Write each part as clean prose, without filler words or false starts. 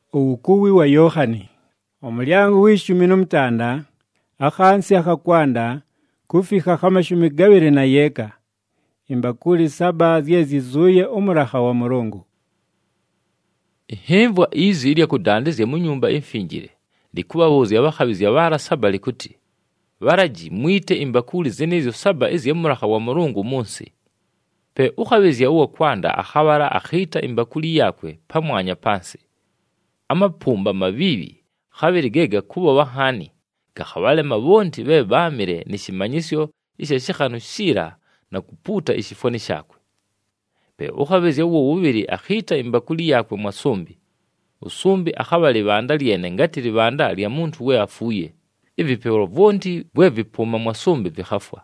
Ukuwi wa Yohani. Omulyango w'ishumi n'omutanda akhansi akhakwanda kufika khamashumi gabiri na yeka. Imbakuli saba zyezizuye omuraha wa Mulungu. Ihimvwa izi ilya kudandizya mu nyumba imfingire likubabuuzya bakhabizya bara saba likuti baraji mwite imbakuli zenezyo saba ezya muraha wa Mulungu munsi. Pe ukhabizya uwa kwanda akhabara akhita imbakuli yakwe pamwanya pansi. Amapumba mabibi khabiri gega kubo bahani gakhabale mabonti be bamire nishimanyisyo isha shikhanu shira na kuputa ishifoni shakwe. Pe ukhabizya uwo wubiri akhita imbakuli yakwe mwasumbi. Usumbi akhabala libanda lyene ngati libanda lya muntu we afuye. Ibipero vonti bwe vipuma mwasumbi vikhafwa.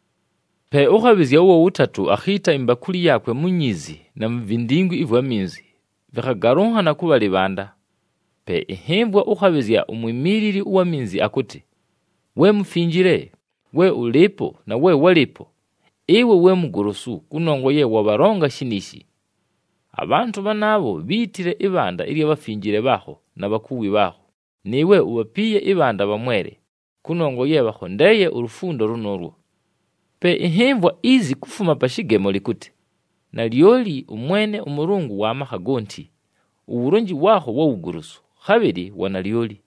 Pe ukhabizya uwo utatu akhita imbakuli yakwe munyizi na mvindingu ivwa minzi. Vikhagaronhana kuba libanda. Pe ihimvwa ukhabizya umwimiriri uwa minzi akuti, we mfinjire, we ulipo na we walipo. Iwe we mugurusu kunongo ye wabaronga shinishi. Abantu banabo bitire ibanda ili bafinjire baho na bakuwi baho. Niwe ubapiye ibanda bamwere kunongo ye bahondeye urufundo runorwo. Pe ihimvwa izi kufuma pashigemo likuti, na lyoli umwene umurungu wa mahagonti uburonji waho wa ugurusu khabiri wana lyoli.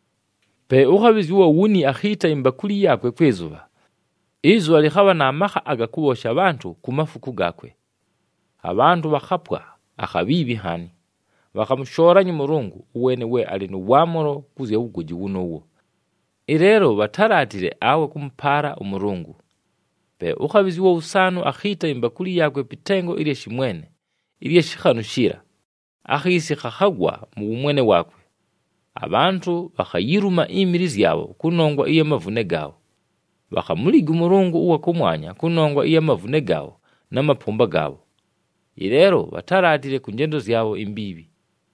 Pe ukhabizya uwo wuni akhita imbakuli yakwe kwezuba. Izuba likhaba n'amaha agakubosha abantu ku mafuku gakwe. Abantu bakhapwa akhabibi hani bakamushoranya Mulungu uwene we ali n'uwamuro kuzya ugoji wunowo. Irero bataratire awe kumpara umurungu. Pe ukhabizya uwo usanu akhita imbakuli yakwe pitengo ilye shimwene ilye shikhanu shira akhisi khakhagwa mu bumwene wakwe. Abantu bakhayiruma imirizi yabo kunongwa iye mavune gawo. Bakhamuliga Mulungu uwa kumwanya kunongwa iye mavune gawo n'amapumba gawo. Irero bataratire ku ngendo zyabo imbibi.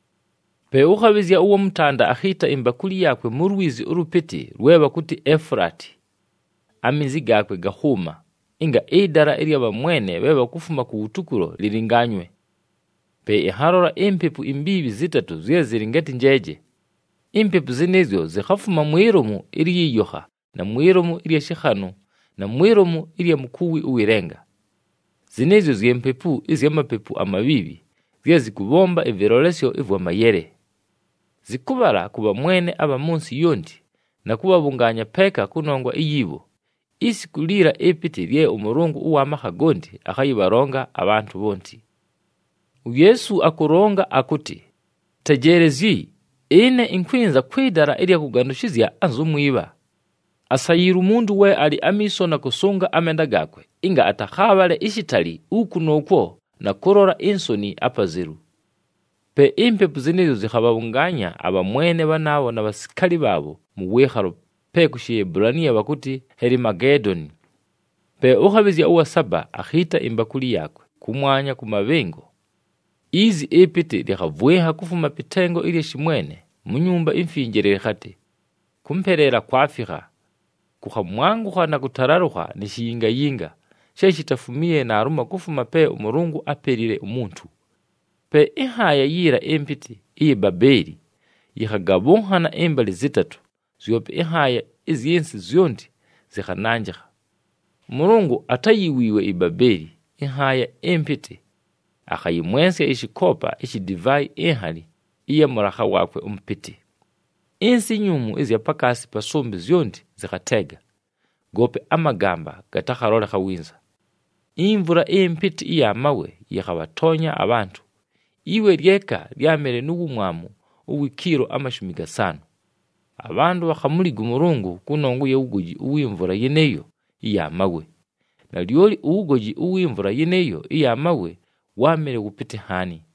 Pe ukhabizya uwo mutanda akhita imbakuli yakwe mu rwizi urupiti rweba kuti Efurati. Amizi gakwe gahuma inga idara ilya bamwene beba kufuma ku utukuro liringanywe. Pe iharora impepu imbibi zitatu ziringati njeje. Impepu zinezyo zikhafuma mwiromu ili yoha na mwiromu ili shikhanu na mwiromu ili mukuwi uwirenga. Zinezyo ziyempepu mapepu amabibi zikubomba evirolesyo ivwa mayere. Zikubara kuba mwene aba munsi yondi na kubabunganya peka kunongwa iyibo. Isi kulira epiti lye umurungu uwa mahagondi akhayibaronga abantu bonti. Yesu akuronga akuti, tegerezi ine inkwinza kwidara ilya kugandushizya anzumwiba. Asayiru mundu we ali amiso na kusunga amenda gakwe inga atakhabale ishitali uku nokwo na kurora insoni apaziru. Pe impepu zinezo zikhababunganya abamwene banabo na basikali babo mu weharo pe kushiebrania bakuti Herimagedoni. Pe ukhabizya uwa saba akhita imbakuli yakwe kumwanya kumabengo. Izi epiti likhavweha kufuma pitengo ili shimwene mu nyumba imfingire khati kumperera kwafiha kukhamwanguha na kutararuha nishiyinga yinga sheshitafumiye na aruma kufuma pe umurungu aperire umuntu. Pe ihaya yira empiti iyi Babeli yikhagabonhana embali zitatu ziyope ihaya iziyensi zyondi zikhananjiha. Umurungu atayiwiwe iBabeli ihaya empiti akhayimwensya ishikopa ishidivai ihali iya muraha wakwe umpiti. Insi nyumu izya pakasi pasumbi zyondi zikhatega gope amagamba gatakharole khawinza. Imvura empiti iya mawe yakhabatonya abantu. Iwe lyeka lyamere n'ubumwamu uwikiro amashumi gasano. Abantu bakhamuliga Mulungu kunongo ye ugoji uwimvura yeneyo iya mawe. Na lyoli ugoji uwimvura yeneyo iya mawe wamere gupite hani.